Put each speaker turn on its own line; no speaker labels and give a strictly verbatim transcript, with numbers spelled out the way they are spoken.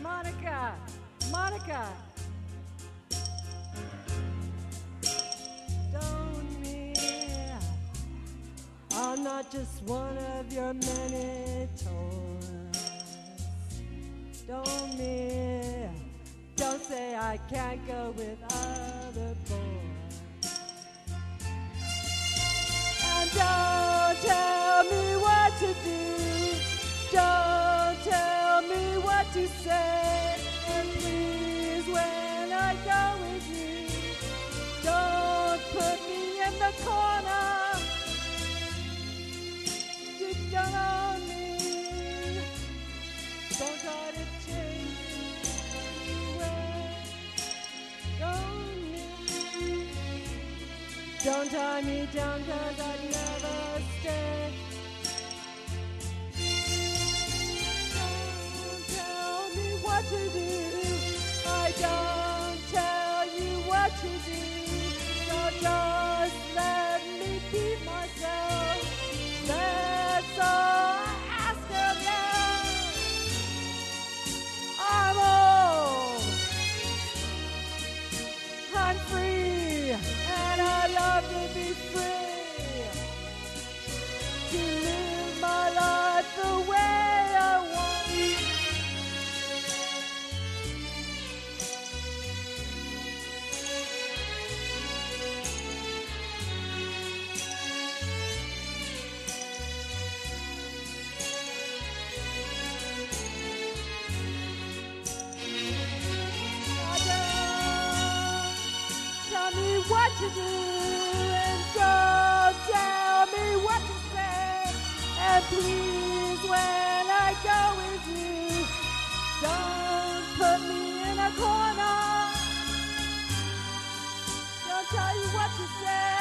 Monica, Monica. Don't me, I'm not just one of your many toys. Don't me, don't say I can't go with other boys. And don't tell me what to do. Don't tell me what to say. And please, when I go with you, don't put me in the corner. You don't own me. Don't try to change me anyway. Don't me. Don't tie me down, 'cause I'd never stay. Don't tell me what to do. I don't tell you what to do. So just let me be myself. That's all I ask of you. I'm old. I'm free. And I love to be free. To live my life the way I want. Tell me what to do, and don't tell me what to say. And please, when I go with you, don't put me in a corner. Don't tell you what to say.